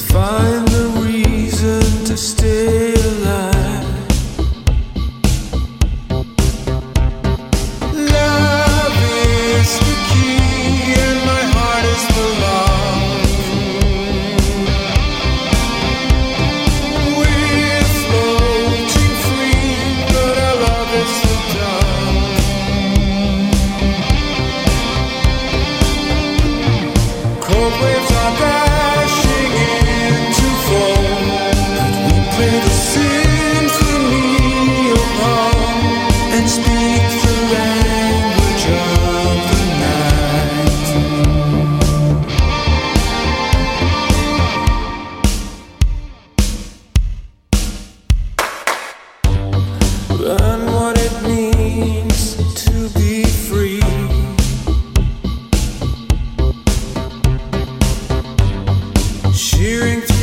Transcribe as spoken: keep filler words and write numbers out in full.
find the reason to stay alive. Love is the key and my heart is the lock. We're floating free, but our love is the dark. Cold waves are crashing into foam, but we play the symphony of home and speak the language of the night. Learn what it means to be free. Shearing